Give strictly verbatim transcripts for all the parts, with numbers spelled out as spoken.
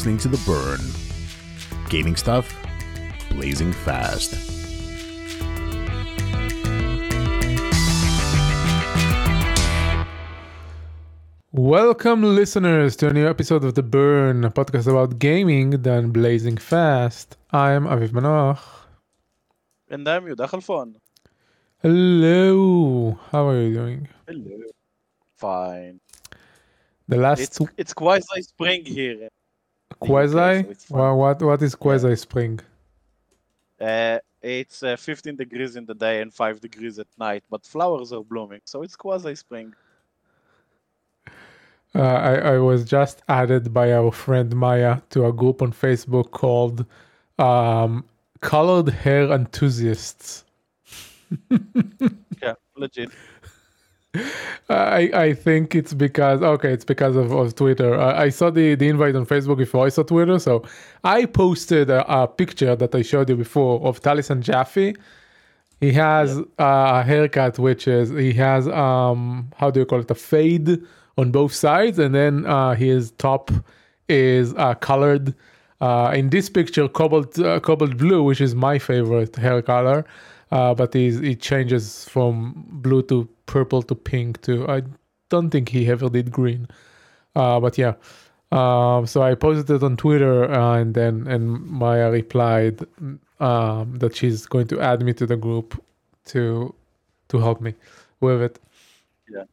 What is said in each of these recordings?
listening to The Burn. Gaming stuff, blazing fast. Welcome, listeners, to a new episode of The Burn, a podcast about gaming done blazing fast. I'm Aviv Manoach. And I'm Yuda Khalfon. Hello. How are you doing? Hello. Fine. The last It's it's quasi spring here. quasi. U K, so it's fun. Well, what what is quasi spring? Uh, it's uh, fifteen degrees in the day and five degrees at night, but flowers are blooming, so it's quasi spring. Uh, I I was just added by our friend Maya to a group on Facebook called um, Colored Hair Enthusiasts. Yeah, legit. I I think it's because okay, it's because of, of Twitter. Uh, I saw the, the invite on Facebook before I saw Twitter, so I posted a, a picture that I showed you before of Talisan Jaffe. He has uh, a haircut which is he has um how do you call it, a fade on both sides, and then uh, his top is uh, colored. Uh, in this picture, cobalt uh, cobalt blue, which is my favorite hair color. Uh, but he's, it changes from blue to purple to pink to, I don't think he ever did green. Uh, but yeah. Um, so I posted it on Twitter uh, and then and Maya replied um, that she's going to add me to the group to to help me with it. Yeah.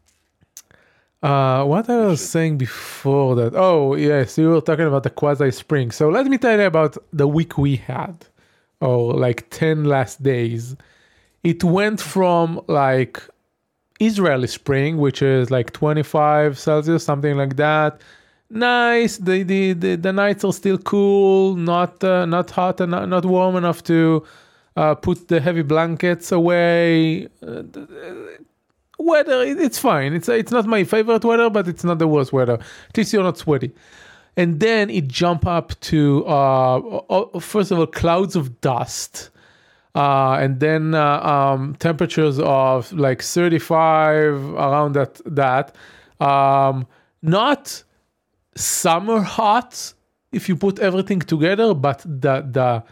Uh, what I was saying before that, oh yes, you were talking about the quasi spring. So let me tell you about the week we had. Or like ten last days. It went from like Israeli spring, which is like twenty-five Celsius, something like that. Nice. The the the, the nights are still cool, not uh, not hot and not, not warm enough to uh, put the heavy blankets away. Uh, weather, it's fine. It's it's not my favorite weather, but it's not the worst weather. At least you're not sweaty. And then it jumped up to, uh, first of all, clouds of dust. Uh, and then uh, um, temperatures of like thirty-five, around that. that. Um, not summer hot, if you put everything together, but the, the,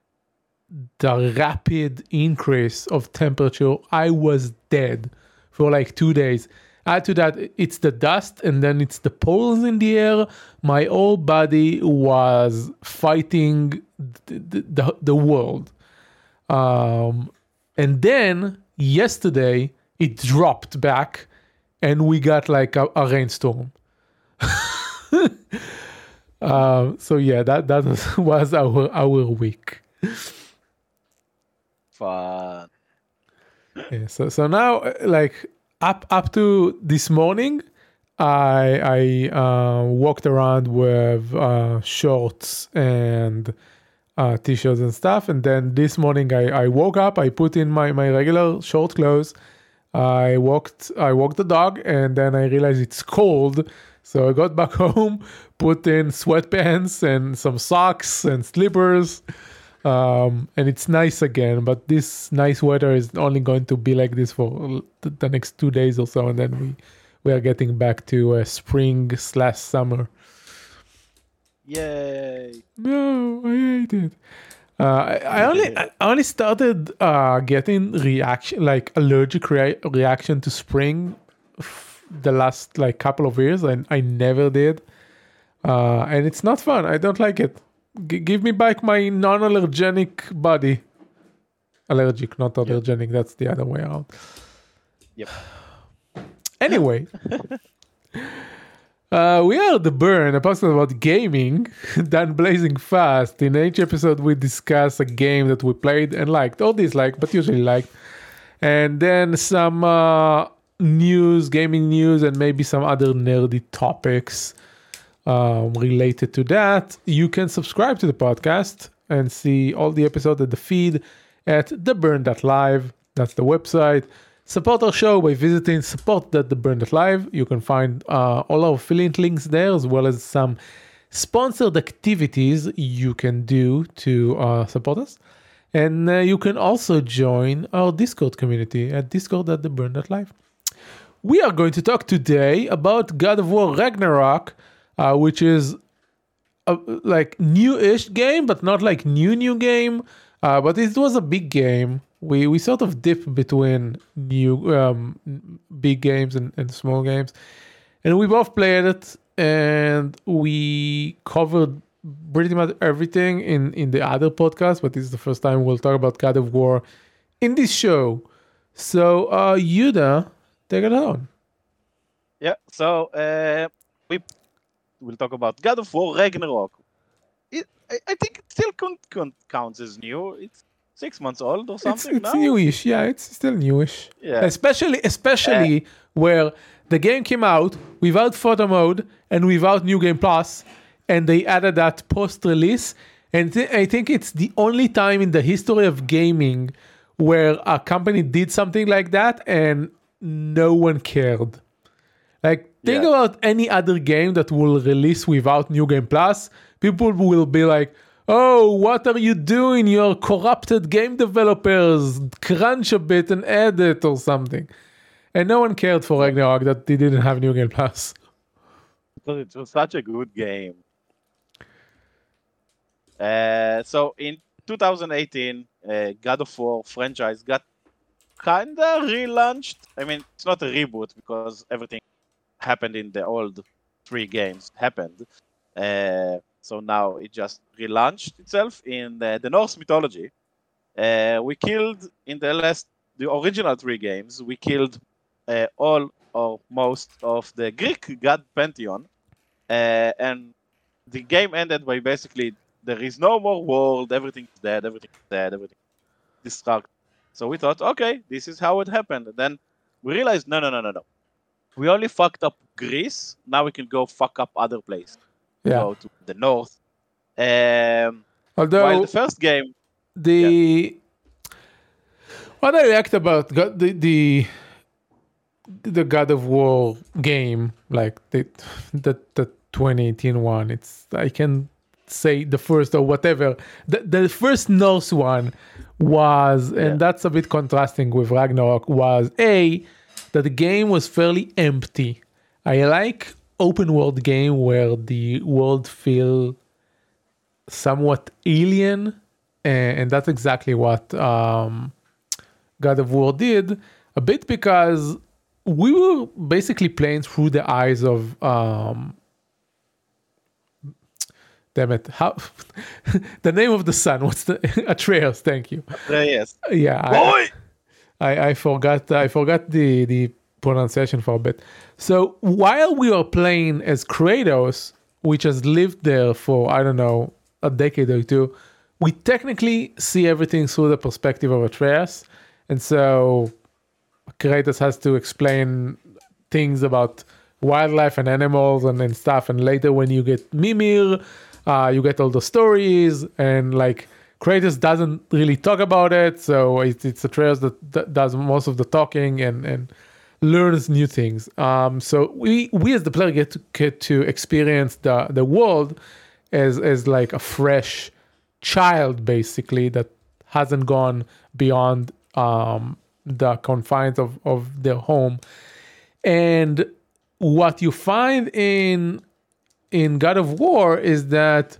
the rapid increase of temperature, I was dead for like two days. Add to that, it's the dust, and then it's the poles in the air. My whole body was fighting the, the, the world. Um, and then yesterday, it dropped back, and we got like a, a rainstorm. um, so yeah, that, that was, was our, our week. Fun. Yeah, so, so now, like... Up up to this morning, I I uh, walked around with uh, shorts and uh, t-shirts and stuff, and then this morning I, I woke up. I put in my, my regular short clothes. I walked I walked the dog, and then I realized it's cold, so I got back home, put in sweatpants and some socks and slippers. Um, and it's nice again, but this nice weather is only going to be like this for the next two days or so, and then we, we are getting back to uh, spring slash summer. Yay! No, I hate it. Uh, I, I only I only started uh, getting reaction like allergic rea- reaction to spring f- the last like couple of years, and I never did, uh, and it's not fun. I don't like it. G- give me back my non-allergenic body. Allergic, not allergenic. Yep. That's the other way around. Yep. Anyway, uh, we are The Burn, a podcast about gaming done blazing fast. In each episode, we discuss a game that we played and liked, or disliked, but usually liked. And then some uh, news, gaming news, and maybe some other nerdy topics. Um, related to that. You can subscribe to the podcast and see all the episodes at the feed at the burn dot live. That's the website. Support our show by visiting support dot the burn dot live. You can find uh, all our affiliate links there, as well as some sponsored activities you can do to uh, support us. And uh, you can also join our Discord community at discord dot the burn dot live. We are going to talk today about God of War Ragnarok, uh, which is a like new-ish game, but not like new new game. Uh, but it was a big game. We we sort of dip between new um, big games and, and small games, and we both played it, and we covered pretty much everything in in the other podcast. But this is the first time we'll talk about God of War in this show. So, uh, Yuda, take it on. Yeah, so uh, we will talk about God of War Ragnarok. It, I, I think it still con- con- counts as new. It's six months old or something It's, it's now. newish, yeah. It's still newish. Yeah. Especially, especially uh, where the game came out without photo mode and without New Game Plus, and they added that post-release. And th- I think it's the only time in the history of gaming where a company did something like that and no one cared. Like, think yeah. about any other game that will release without New Game Plus. People will be like, oh, what are you doing? You're corrupted game developers. Crunch a bit and add it or something. And no one cared for Ragnarok that they didn't have New Game Plus. Because it was such a good game. Uh, so in two thousand eighteen, uh, God of War franchise got kinda relaunched. I mean, it's not a reboot because everything happened in the old three games happened. Uh, so now it just relaunched itself in the, the Norse mythology. Uh, we killed in the last, the original three games, we killed uh, all or most of the Greek god pantheon. Uh, and the game ended by basically there is no more world, everything is dead, everything is dead, everything is destructed. So we thought, okay, this is how it happened. And then we realized, no, no, no, no, no. We only fucked up Greece. Now we can go fuck up other places. Yeah. Go to the north. Um, Although while the first game, the yeah. what I liked about God, the the the God of War game, like the the the twenty eighteen one, it's I can say the first or whatever. The the first Norse one was, and Yeah. that's a bit contrasting with Ragnarok, was a that the game was fairly empty. I like open world game where the world feel somewhat alien, and, and that's exactly what um, God of War did. A bit because we were basically playing through the eyes of um, damn it, how the name of the son? What's the Atreus? Thank you. uh, yes, Yeah, boy. I, I, I forgot. I forgot the the pronunciation for a bit. So while we were playing as Kratos, which has lived there for I don't know a decade or two, we technically see everything through the perspective of Atreus, and so Kratos has to explain things about wildlife and animals and, and stuff. And later, when you get Mimir, uh, you get all the stories, and like Kratos doesn't really talk about it, so it's, it's Atreus that, that does most of the talking and and learns new things. Um, so we we as the player get to, get to experience the the world as as like a fresh child, basically, that hasn't gone beyond um, the confines of of their home. And what you find in in God of War is that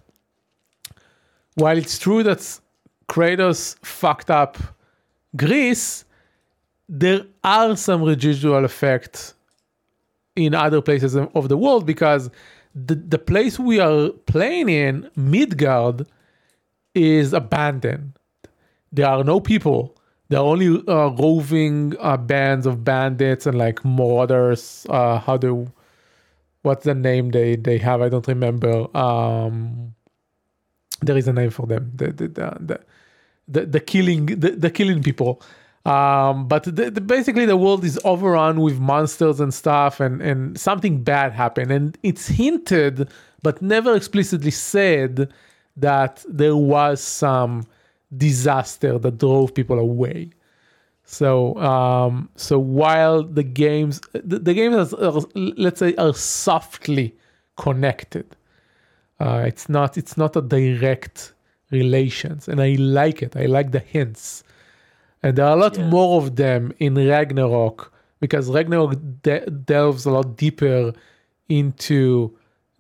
while it's true that Kratos fucked up Greece, there are some residual effects in other places of the world, because the, the place we are playing in, Midgard, is abandoned. There are no people. There are only uh, roving uh, bands of bandits and like marauders. Uh, how do, what's the name they, they have? I don't remember. Um, there is a name for them. The the the the, the, the killing the, the killing people. Um, but the, the, basically the world is overrun with monsters and stuff, and, and something bad happened. And it's hinted, but never explicitly said, that there was some disaster that drove people away. So, um, so while the games, the, the games, are, are, let's say, are softly connected, uh, it's not, it's not a direct relations, and I like it. I like the hints. And there are a lot Yeah. more of them in Ragnarok, because Ragnarok de- delves a lot deeper into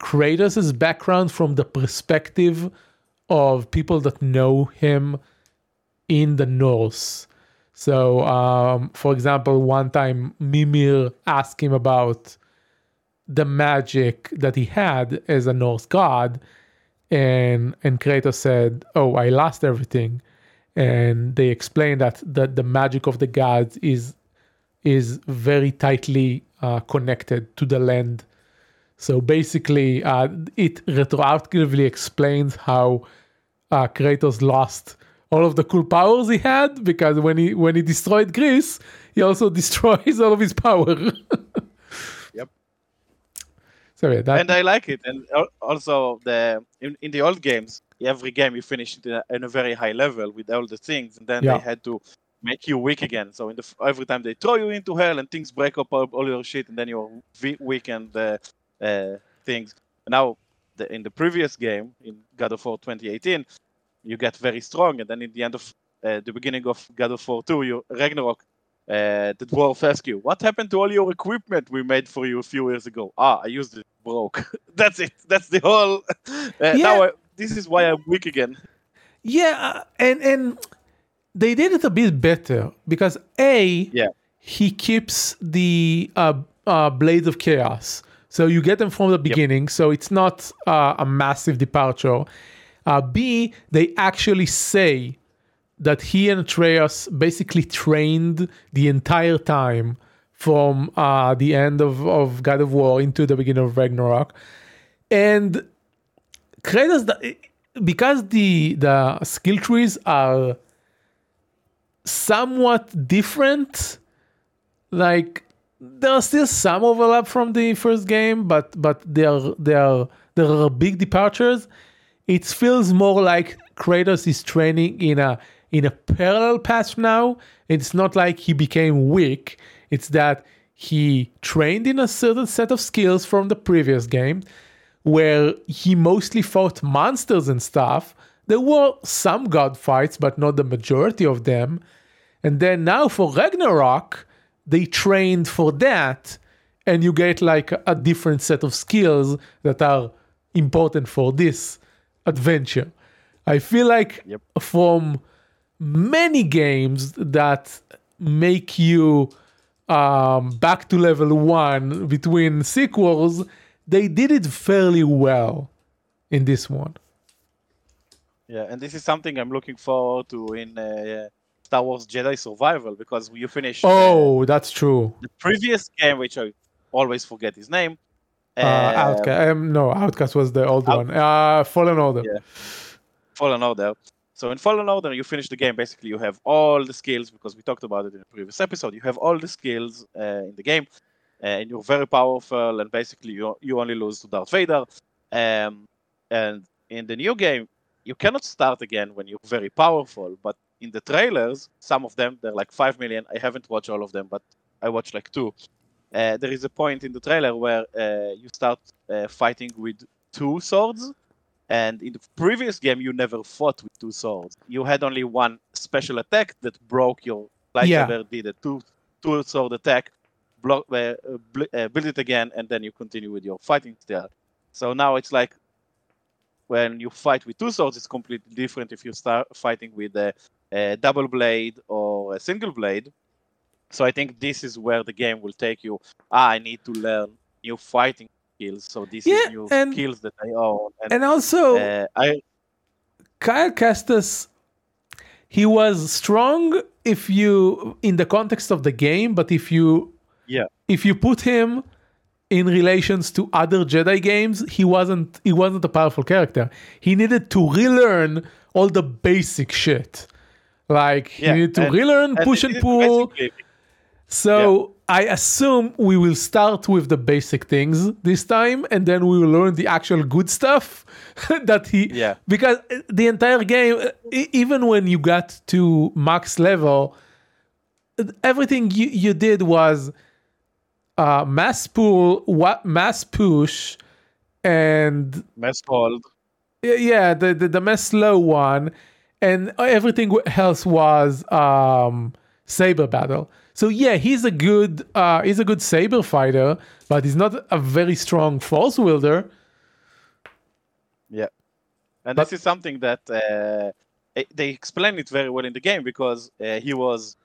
Kratos' background from the perspective of people that know him in the Norse. So, um, for example, one time Mimir asked him about the magic that he had as a Norse god, and and Kratos said, "Oh, I lost everything." And they explained that the, the magic of the gods is is very tightly uh, connected to the land. So basically, uh, it retroactively explains how uh, Kratos lost all of the cool powers he had, because when he when he destroyed Greece, he also destroys all of his power. Yep. So yeah, that, And I like it. And al- also the in, in the old games, every game you finished in a, in a very high level with all the things, and then Yeah. they had to make you weak again. So in the f- every time they throw you into hell and things break up all, all your shit, and then you're we- weak and uh, uh, things. Now the, in the previous game in God of War twenty eighteen, you get very strong, and then in the end of uh, the beginning of God of War two, you Ragnarok. Uh, the dwarf asks you, "What happened to all your equipment we made for you a few years ago?" Ah, I used it, broke. That's it. That's the whole. Uh, Yeah. Now I, this is why I'm weak again. yeah, uh, and and they did it a bit better because a Yeah. he keeps the uh, uh, Blades of Chaos, so you get them from the beginning, so it's not uh, a massive departure. Uh, B, they actually say that he and Atreus basically trained the entire time from uh, the end of, of God of War into the beginning of Ragnarok. And Kratos, the- because the the skill trees are somewhat different, like there are still some overlap from the first game, but but there are there are there are big departures. It feels more like Kratos is training in a in a parallel path now. It's not like he became weak. It's that he trained in a certain set of skills from the previous game, where he mostly fought monsters and stuff. There were some god fights, but not the majority of them. And then now for Ragnarok, they trained for that, and you get like a different set of skills that are important for this adventure. I feel like Yep. from many games that make you um, back to level one between sequels, they did it fairly well in this one. Yeah, and this is something I'm looking forward to in uh, Star Wars Jedi Survival, because you finish uh, Oh, that's true. the previous game, which I always forget his name. Uh, Outcast. Um, no, Outcast was the old Out- one. Uh, Fallen Order. Yeah. Fallen Order. So in Fallen Order, you finish the game. Basically, you have all the skills, because we talked about it in the previous episode. You have all the skills uh, in the game, uh, and you're very powerful. And basically, you you only lose to Darth Vader. Um, and in the new game, you cannot start again when you're very powerful. But in the trailers, some of them, they're like five million. I haven't watched all of them, but I watched like two. Uh, there is a point in the trailer where uh, you start uh, fighting with two swords. And in the previous game, you never fought with two swords. You had only one special attack that broke your lightsaber, did a two two sword attack, block, uh, uh, bl- uh, build it again, and then you continue with your fighting style. So now it's like when you fight with two swords, it's completely different if you start fighting with a, a double blade or a single blade. So I think this is where the game will take you. Ah, I need to learn new fighting skills. So this Yeah, is new and- skills that I own. And, And also, uh, I Kyle Kestis, he was strong if you in the context of the game, but if you yeah. if you put him in relations to other Jedi games, he wasn't he wasn't a powerful character. He needed to relearn all the basic shit. Like he Yeah, needed to and- relearn push it and is pull. basically- So I assume we will start with the basic things this time, and then we will learn the actual good stuff that he. Yeah. Because the entire game, e- even when you got to max level, everything you, you did was uh, mass pull, what mass push, and Mass hold. yeah, the, the the mass slow one, and everything else was um, saber battle. So yeah, he's a good uh, he's a good saber fighter, but he's not a very strong force wielder. Yeah, and But- this is something that uh, it- they explain it very well in the game because uh, he was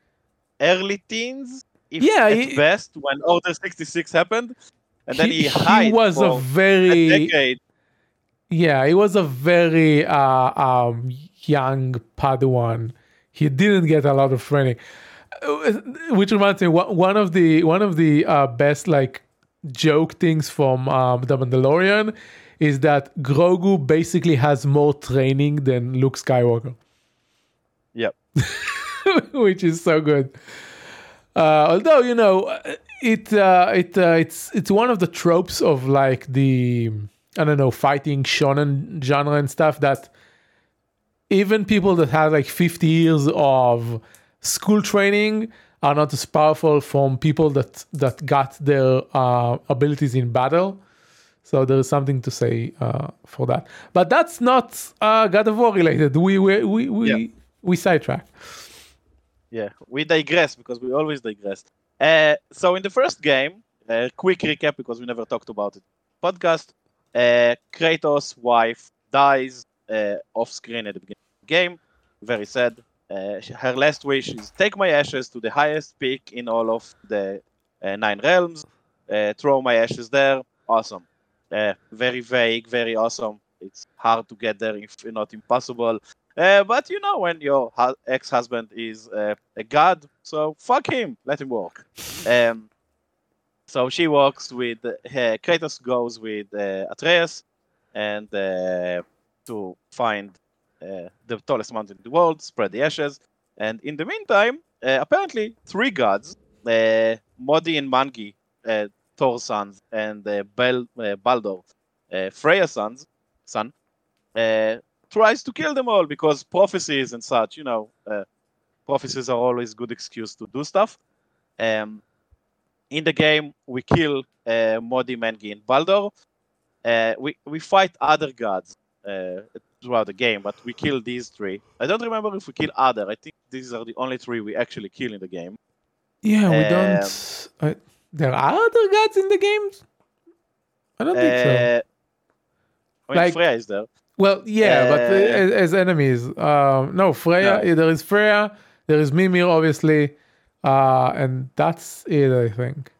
early teens, if Yeah, at he- best, when Order sixty-six happened, and then he, he hid was a for a very decade. yeah, he was a very uh, um, young Padawan. He didn't get a lot of training, Uh, which reminds me one one of the one of the uh, best like joke things from um, the Mandalorian is that Grogu basically has more training than Luke Skywalker. Yep. Which is so good. Uh, although you know, it uh, it uh, it's it's one of the tropes of like the I don't know fighting shonen genre and stuff that even people that have like fifty years of school training are not as powerful from people that that got their uh, abilities in battle. So there is something to say uh, for that. But that's not uh, God of War related. We we we we, Yeah. we sidetrack. Yeah, we digress because we always digress. Uh, so in the first game, uh, quick recap because we never talked about it. Podcast: uh, Kratos' wife dies uh, off screen at the beginning of the game. Very sad. Uh, she- her last wish is take my ashes to the highest peak in all of the uh, nine realms. Uh, throw my ashes there. Awesome. Uh, very vague, very awesome. It's hard to get there, if not impossible. Uh, but you know when your hu- ex-husband is uh, a god, so fuck him, let him walk. Um, so she walks with uh, Kratos goes with uh, Atreus, and uh, to find uh, the tallest mountain in the world, spread the ashes, and in the meantime, uh, apparently three gods, uh, Modi and Mangi, uh, Thor's sons, and uh, Bel- uh, Baldur, uh, Freya's sons, son. Uh, tries to kill them all because prophecies and such, you know, uh, prophecies are always good excuse to do stuff. Um, in the game, we kill uh, Modi, Mengi, and Baldur. Uh, we we fight other gods uh, throughout the game, but we kill these three. I don't remember if we kill other. I think these are the only three we actually kill in the game. Yeah, we Um, don't. Uh, there are other gods in the games. I don't think so. Uh, I mean, Like- Freya is there. Well, yeah, but uh, uh, as, as enemies, um, no Freya. No. There is Freya. There is Mimir, obviously, uh, and that's it. I think.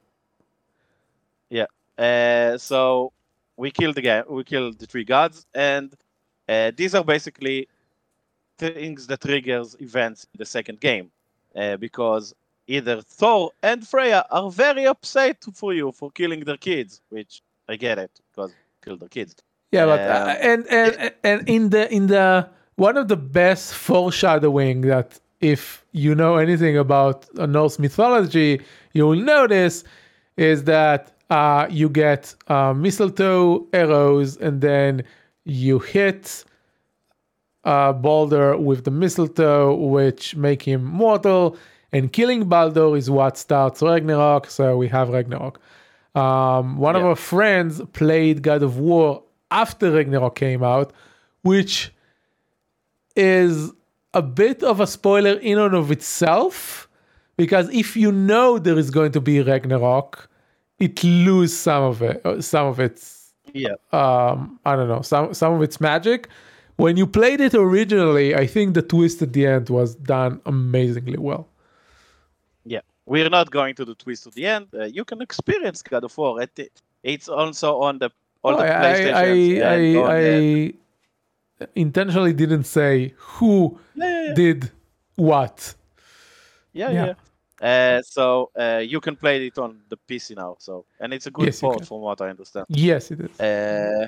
Uh, so we killed the guy, we killed the three gods, and uh, these are basically things that triggers events in the second game, uh, because either Thor and Freya are very upset for you for killing their kids, which I get it because kill their kids. Yeah, but uh, Um, and and and in the in the one of the best foreshadowing that if you know anything about uh, Norse mythology, you will notice is that uh, you get uh, mistletoe arrows, and then you hit uh, Baldur with the mistletoe, which make him mortal. And killing Baldur is what starts Ragnarok. So we have Ragnarok. Um, one of Yeah. our friends played God of War after Ragnarok came out, which is a bit of a spoiler in and of itself, because if you know there is going to be Ragnarok, it loses some of it, uh, some of its, Yeah, um, I don't know, some some of its magic. When you played it originally, I think the twist at the end was done amazingly well. yeah. We're not going to the twist to the end. Uh, you can experience God of War. It, it's also on the all the Oh, I, PlayStation. I, I, I intentionally didn't say who yeah, did what. yeah, yeah. yeah. Uh, so uh, you can play it on the P C now. So and it's a good Yes, you port can. from what I understand. Yes, it is. Uh,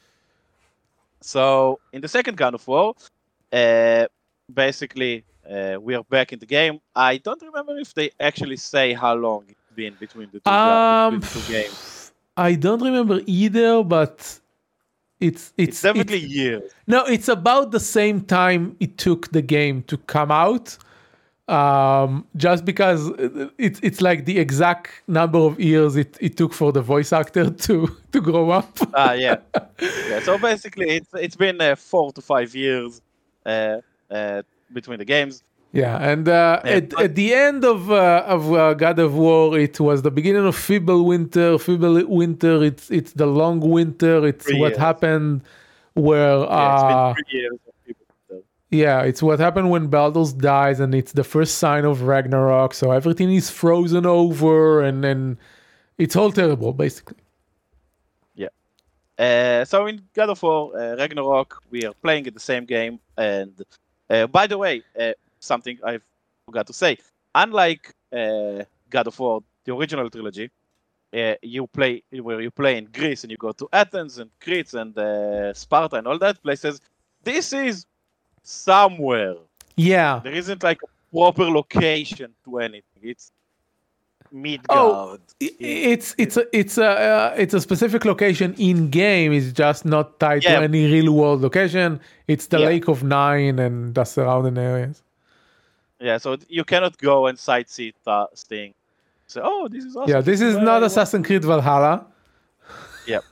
so in the second God of War, uh, basically uh, we are back in the game. I don't remember if they actually say how long it's been between the two, ga- Um, between the two games. I don't remember either, but it's it's, It's definitely years. no, it's about the same time it took the game to come out. Um, just because it's it's like the exact number of years it, it took for the voice actor to to grow up. Ah, yeah. yeah. So basically, it's it's been uh, four to five years uh, uh, between the games. Yeah, and uh, Yeah, at, but- at the end of uh, of uh, God of War, it was the beginning of Feeble Winter. Feeble Winter, it's it's the long winter. It's Three what years. happened where Yeah, it's been uh, three years of people. So. yeah, it's what happened when Baldur's dies, and it's the first sign of Ragnarok. So everything is frozen over, and then it's all terrible, basically. Yeah. Uh, so in God of War uh, Ragnarok, we are playing in the same game. And uh, by the way, uh, something I forgot to say: unlike uh, God of War, the original trilogy, uh, you play where you play in Greece and you go to Athens and Crete and uh, Sparta and all that places. This is somewhere. Yeah. There isn't like a proper location to anything. It's Midgard. Oh, it's it's a it's a uh, it's a specific location in game. It's just not tied Yeah. to any real world location. It's the Yeah. Lake of Nine and the surrounding areas. Yeah, so you cannot go and sightsee uh, thing. So, oh, this is awesome. Yeah, this is where not I Assassin's Creed Valhalla. Yep.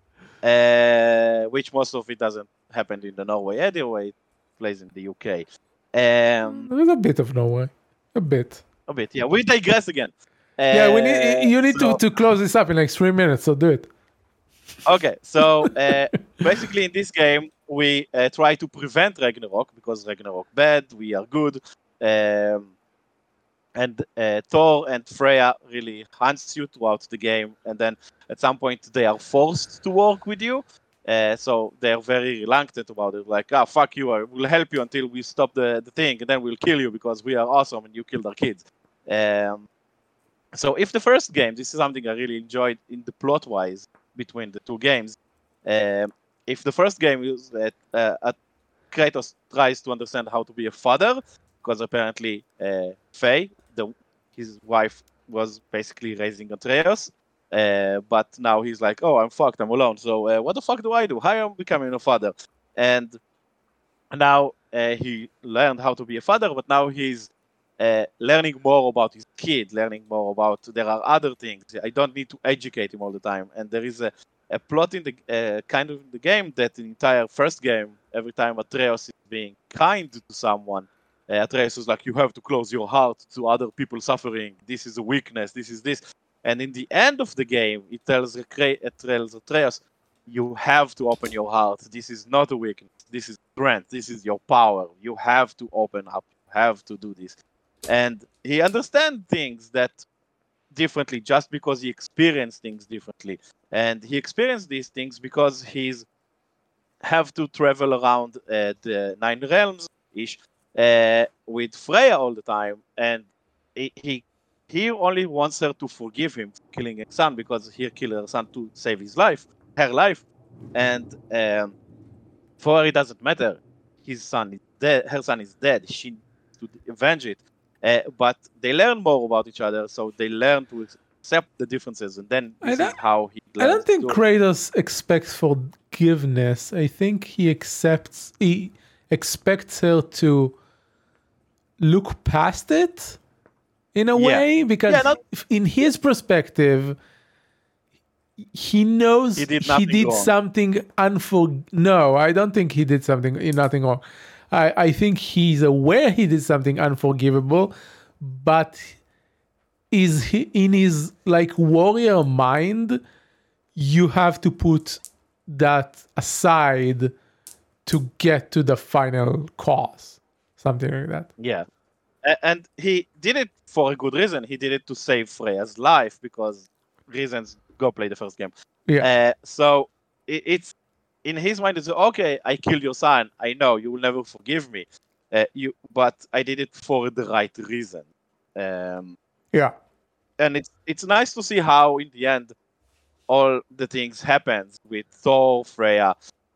Uh, which most of it doesn't happen in the Norway anyway. It plays in the U K. Um, There's a bit of Norway, a bit. a bit, yeah. We digress again. Uh, Yeah, we need you need so- to, to close this up in like three minutes. So do it. Okay, so uh, basically in this game we uh, try to prevent Ragnarok because Ragnarok bad, we are good, um, and uh, Thor and Freya really hunts you throughout the game, and then at some point they are forced to work with you. Uh, so they are very reluctant about it, like, ah, fuck you, I will help you until we stop the, the thing, and then we'll kill you because we are awesome and you killed our kids. Um, so if the first game, this is something I really enjoyed in the plot-wise between the two games. Um, if the first game is that uh, uh, Kratos tries to understand how to be a father, because apparently uh, Faye, the, his wife, was basically raising Atreus, uh, but now he's like, oh, I'm fucked, I'm alone, so uh, what the fuck do I do? How am I becoming a father? And now uh, he learned how to be a father, but now he's uh, learning more about his kid, learning more about, there are other things. I don't need to educate him all the time. And there is a, a plot in the uh, kind of the game that the entire first game, every time Atreus is being kind to someone, uh, Atreus is like, you have to close your heart to other people suffering. This is a weakness. This is this. And in the end of the game, it tells, it tells Atreus, you have to open your heart. This is not a weakness. This is strength. This is your power. You have to open up. You have to do this. And he understands things that differently just because he experienced things differently. And he experienced these things because he's have to travel around uh, the Nine Realms ish uh, with Freya all the time, and he, he he only wants her to forgive him for killing her son because he killed her son to save his life, her life, and um, for her it doesn't matter. His son is dead. Her son is dead. She needs to avenge it. Uh, but they learn more about each other, so they learn to accept the differences, and then this is how he learns. I don't think to... Kratos expects forgiveness. I think he accepts. He expects her to look past it in a Yeah. way, because Yeah, not- in his perspective, he knows He did he nothing did wrong. something unfor. No, I don't think he did something nothing wrong. I, I think he's aware he did something unforgivable, but is he in his like warrior mind, you have to put that aside to get to the final cause, something like that. Yeah, A- and he did it for a good reason. He did it to save Freya's life because reasons. Go play the first game. Yeah. Uh, so it, it's in his mind. It's okay. I killed your son. I know you will never forgive me. Uh, you, but I did it for the right reason. Um, Yeah. and it's it's nice to see how in the end all the things happens with Thor, Freya,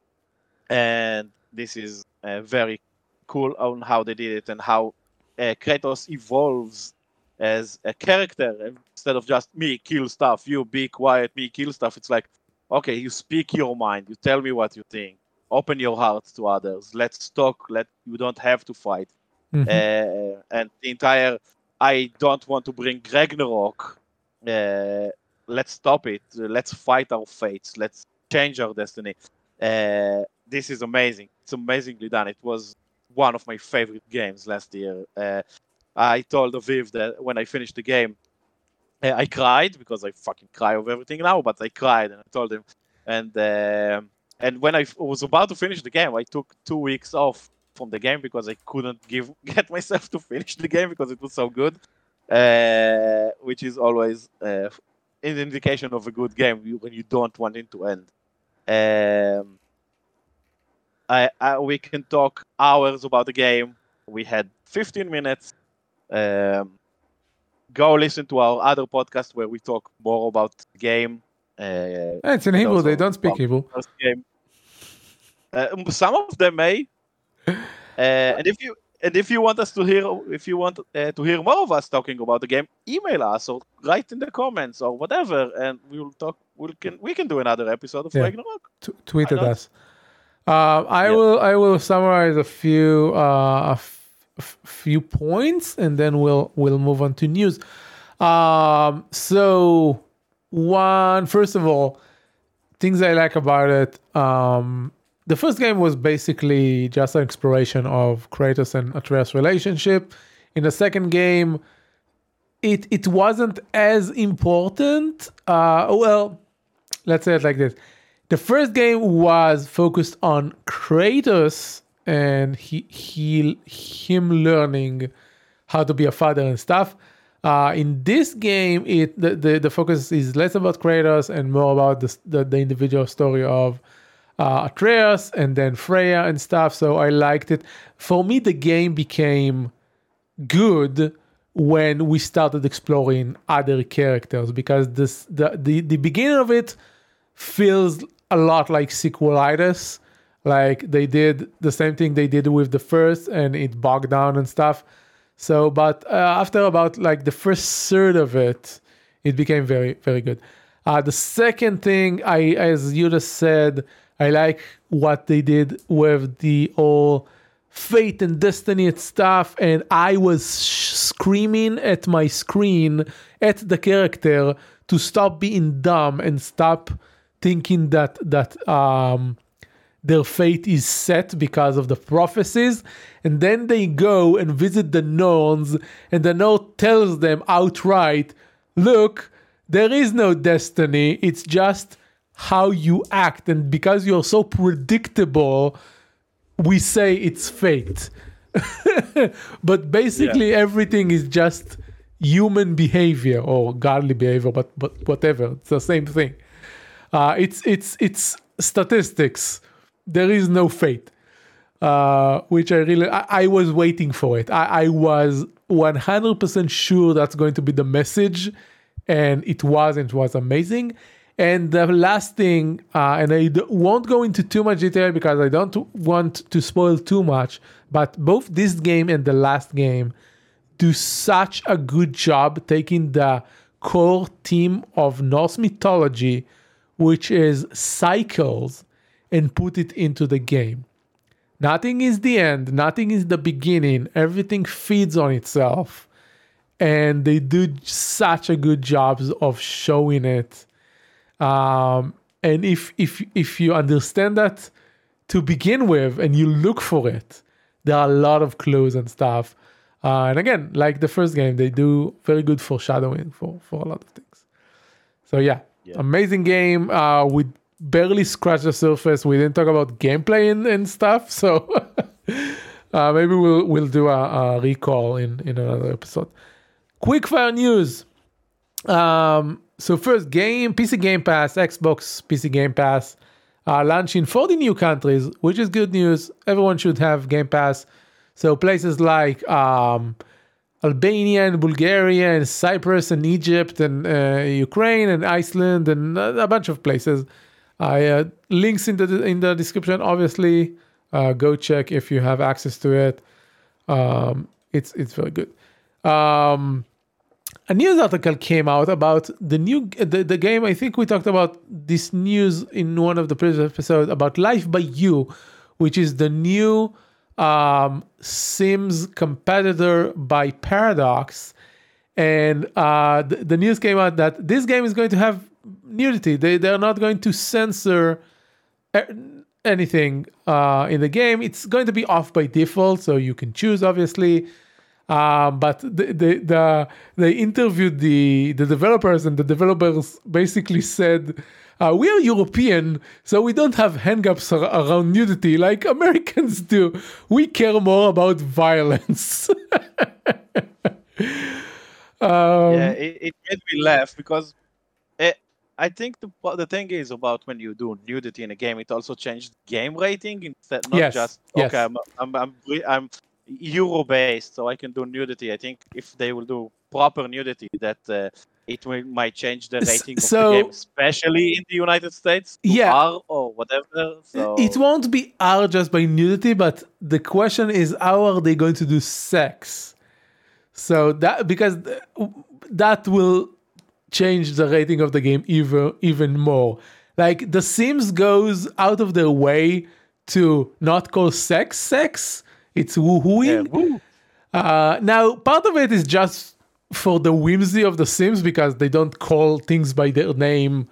and this is uh, very cool on how they did it and how uh, Kratos evolves as a character instead of just me kill stuff, you be quiet, me kill stuff. It's like, okay, you speak your mind, you tell me what you think, open your heart to others, let's talk. Let you don't have to fight. Mhm. Uh, and the entire I don't want to bring Ragnarok. Uh, let's stop it. Let's fight our fates. Let's change our destiny. Uh, this is amazing. It's amazingly done. It was one of my favorite games last year. Uh, I told Aviv that when I finished the game, uh, I cried because I fucking cry over everything now, but I cried and I told him. And uh, and when I f- was about to finish the game, I took two weeks off from the game because I couldn't give get myself to finish the game because it was so good, uh, which is always uh, an indication of a good game when you don't want it to end. Um, I, I we can talk hours about the game. We had fifteen minutes. Um, go listen to our other podcast where we talk more about the game. Uh, it's in Hebrew. They don't speak Hebrew. Game. Uh, some of them may. Uh, and if you and if you want us to hear if you want uh, to hear more of us talking about the game, email us or write in the comments or whatever, and we will talk. We can we can do another episode of Yeah. Ragnarok. T- tweet at us. Uh, I yeah. will I will summarize a few uh, a f- f- few points, and then we'll we'll move on to news. Um, so one first of all, things I like about it. Um, the first game was basically just an exploration of Kratos and Atreus' relationship. In the second game, it it wasn't as important. Uh, well, let's say it like this. The first game was focused on Kratos and he, he him learning how to be a father and stuff. Uh, in this game, it the, the, the focus is less about Kratos and more about the the, the individual story of uh, Atreus and then Freya and stuff. So I liked it. For me, the game became good when we started exploring other characters because this the the, the beginning of it feels a lot like sequelitis. Like they did the same thing they did with the first and it bogged down and stuff. So, but uh, after about like the first third of it, it became very, very good. Uh, the second thing, I, as you just said, I like what they did with the whole fate and destiny and stuff. And I was sh- screaming at my screen at the character to stop being dumb and stop thinking that that um, their fate is set because of the prophecies. And then they go and visit the Norns, and the Nord tells them outright, look, there is no destiny. It's just how you act. And because you're so predictable, we say it's fate. But basically yeah. everything is just human behavior or godly behavior, but but whatever. It's the same thing. Uh, it's it's it's statistics. There is no fate, uh, which I really I, I was waiting for it. I, I was one hundred percent sure that's going to be the message, and it was. And it was amazing. And the last thing, uh, and I d- won't go into too much detail because I don't want to spoil too much. But both this game and the last game do such a good job taking the core theme of Norse mythology, which is cycles, and put it into the game. Nothing is the end. Nothing is the beginning. Everything feeds on itself. And they do such a good job of showing it. Um, and if if if you understand that to begin with and you look for it, there are a lot of clues and stuff. Uh, and again, like the first game, they do very good foreshadowing for, for a lot of things. So yeah. Yeah. Amazing game. Uh, we barely scratched the surface. We didn't talk about gameplay and, and stuff. So uh, maybe we'll we'll do a, a recall in, in another episode. Quickfire news. Um, so first game, P C Game Pass, Xbox P C Game Pass, uh, launch in forty new countries, which is good news. Everyone should have Game Pass. So places like um, Albania and Bulgaria and Cyprus and Egypt and uh, Ukraine and Iceland and a bunch of places. I uh, links in the in the description. Obviously, uh, go check if you have access to it. Um, it's it's very good. Um, a news article came out about the new the, the game. I think we talked about this news in one of the previous episodes about Life by You, which is the new um Sims competitor by Paradox, and uh the, the news came out that this game is going to have nudity. They they're not going to censor anything uh in the game. It's going to be off by default, so you can choose, obviously. Um but the the, the they interviewed the the developers, and the developers basically said Uh, we are European, so we don't have hangups ar- around nudity like Americans do. We care more about violence. um, yeah, it, it made me laugh because eh, I think the po- the thing is about when you do nudity in a game, it also changed game rating instead, not Yes, just yes. okay, I'm I'm I'm, re- I'm Euro based, so I can do nudity. I think if they will do proper nudity, that uh, it will, might change the S- rating of so- the game, especially in the United States, to Yeah. R or whatever. So It won't be R just by nudity, but the question is, how are they going to do sex? So that because th- that will change the rating of the game even even more. Like The Sims goes out of their way to not call sex sex. It's yeah, woohooing. woo. Uh, now, part of it is just for the whimsy of the Sims because they don't call things by their name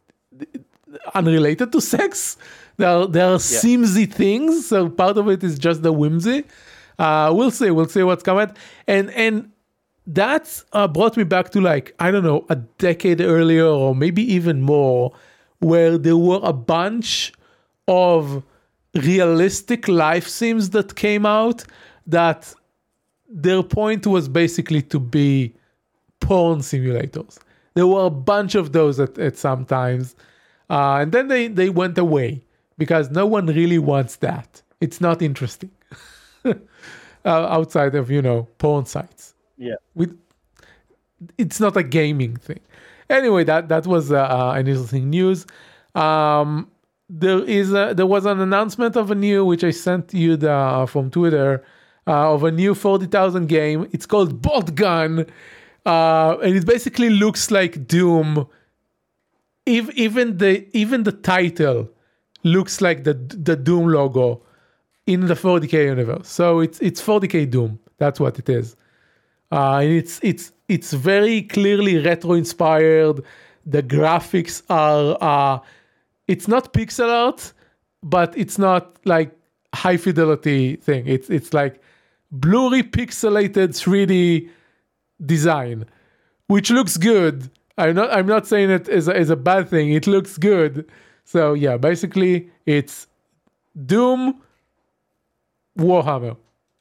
unrelated to sex. There are, there are Simsy things, so part of it is just the whimsy. Uh, we'll see. We'll see what's coming. And and that uh, brought me back to like, I don't know, a decade earlier or maybe even more, where there were a bunch of realistic life sims that came out that their point was basically to be porn simulators. There were a bunch of those at, at some times. Uh, and then they, they went away because no one really wants that. It's not interesting. uh, outside of, you know, porn sites. Yeah. With, it's not a gaming thing. Anyway, that, that was uh, uh, an interesting news. Um, there is a, there was an announcement of a new, which I sent you the, uh, from Twitter, uh, of a new forty thousand game. It's called Bolt Gun. Uh, and it basically looks like Doom. If, even the even the title looks like the the Doom logo in the forty K universe. So it's it's forty K Doom. That's what it is. Uh, and it's it's it's very clearly retro inspired. The graphics are uh, it's not pixel art, but it's not like high fidelity thing. It's it's like blurry pixelated three D design, which looks good. I'm not I'm not saying it is a, is a bad thing. It looks good. So yeah, basically it's Doom Warhammer.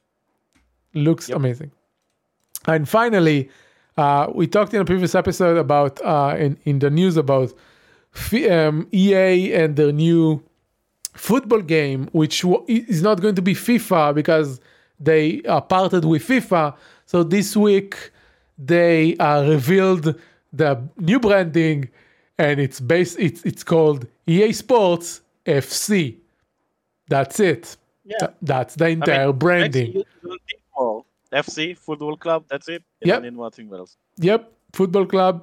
Looks Yep. amazing. And finally, uh, we talked in a previous episode about uh, in in the news about F- um, E A and their new football game, which w- is not going to be FIFA because they uh, parted with FIFA. So this week they uh, revealed the new branding, and it's based. It's it's called E A Sports F C. That's it. Yeah. Th- that's the entire I mean, branding. actually, you don't need more. F C, football club, that's it. You Yep. don't need nothing else. Yep, football club.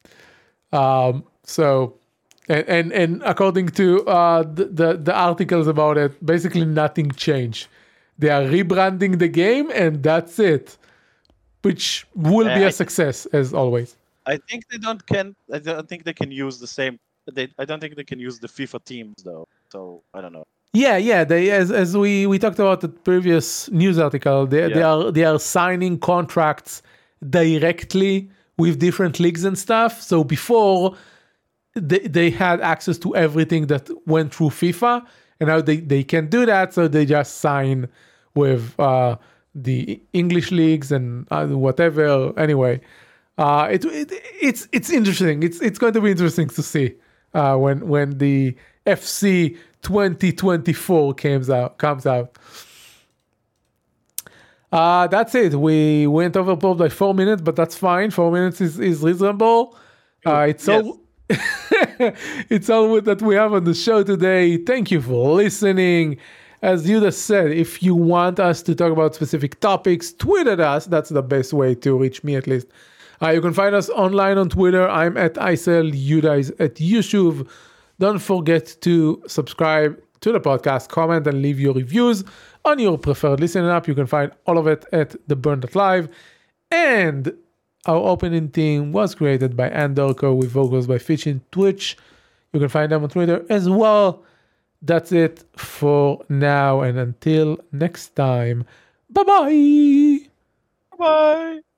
Um, so, and, and and according to uh, the, the the articles about it, basically nothing changed. They are rebranding the game, and that's it, which will Uh, be I a thi- success as always. I think they don't can. I don't think they can use the same. They, I don't think they can use the FIFA teams though. So I don't know. Yeah, yeah. They as as we we talked about the previous news article. They they Yeah. are they are signing contracts directly with different leagues and stuff. So before they they had access to everything that went through FIFA, and now they they can do that. So they just sign with uh, the English leagues and uh, whatever. Anyway, uh, it, it it's it's interesting. It's it's going to be interesting to see uh, when when the F C twenty twenty-four comes out comes out. Uh, that's it. We went overboard by four minutes, but that's fine. Four minutes is, is reasonable. Uh, it's Yes. all it's all that we have on the show today. Thank you for listening. As Yuda said, if you want us to talk about specific topics, tweet at us. That's the best way to reach me, at least. Uh, you can find us online on Twitter. I'm at Isel. Yuda is at Yushuv. Don't forget to subscribe to the podcast, comment, and leave your reviews on your preferred listening app. You can find all of it at the burn dot live. And our opening theme was created by Andorco with vocals by Fitch in Twitch. You can find them on Twitter as well. That's it for now, and until next time, bye-bye! Bye.